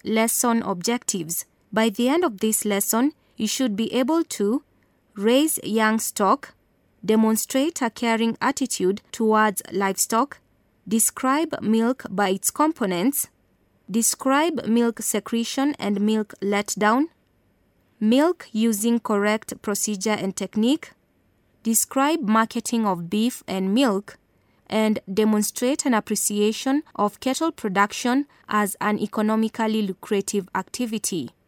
lesson objectives. By the end of this lesson, you should be able to raise young stock, demonstrate a caring attitude towards livestock, describe milk by its components, describe milk secretion and milk letdown, milk using correct procedure and technique, describe marketing of beef and milk, and demonstrate an appreciation of cattle production as an economically lucrative activity.